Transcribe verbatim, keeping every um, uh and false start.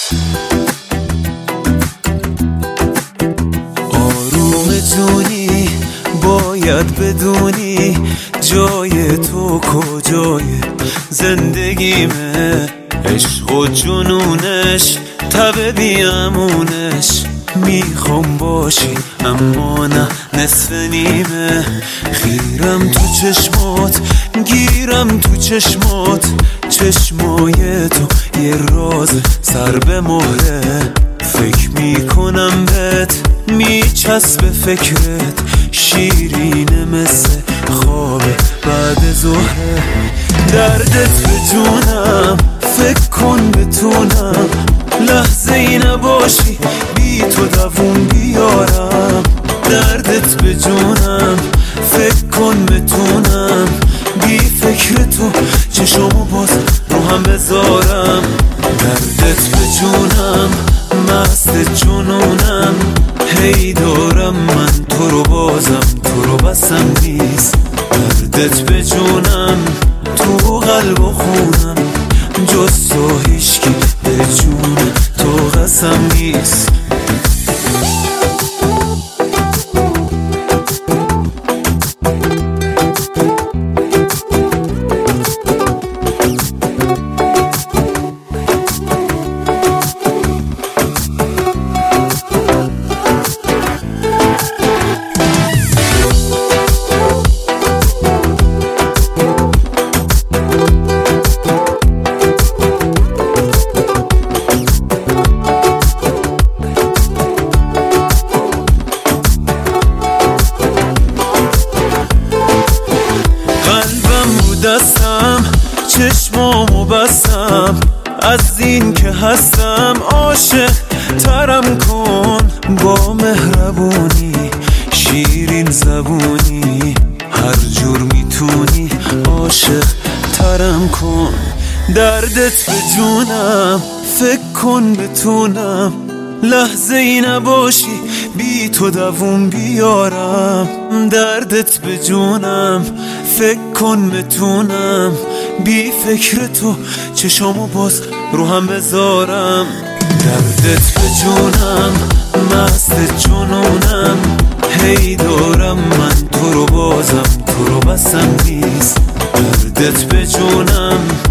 آروم جونی باید بدونی جای تو کجای زندگیمه، عشق و جنونش تب بیامونش. میخوام باشی اما نه نصف نیمه، خیرم تو چشمات گیرم تو چشمات، چشمای تو یه راز سر به مهره. فکر میکنم بهت میچسبه فکرت، شیرینه مثل خواب بعد ظهره. دردت به جونم فکر کن بتونم لحظه ای نباشی بی تو دووم بیارم. دردت به جونم فکر کن بتونم بی فکر تو چشمو باز رو هم بذارم. دردت به جونم مست جنونم، هی دارم من تو رو بازم تو رو بسم نیست. دردت به جونم تو قلب و خونم، جز تو هیچکی به جون تو قسم نیست. دستم چشمامو بستم، از این که هستم عاشق ترم کن. با مهربونی شیرین زبونی هر جور میتونی عاشق ترم کن. دردت به جونم فکر کن بتونم لحظه ای نباشی بی تو دووم بیارم. دردت به جونم فکر کن بتونم بی فکر تو چشامو باز رو هم بذارم. دردت به جونم مست جنونم، هی دارم من تو رو بازم تو رو بسم نیست. دردت به جونم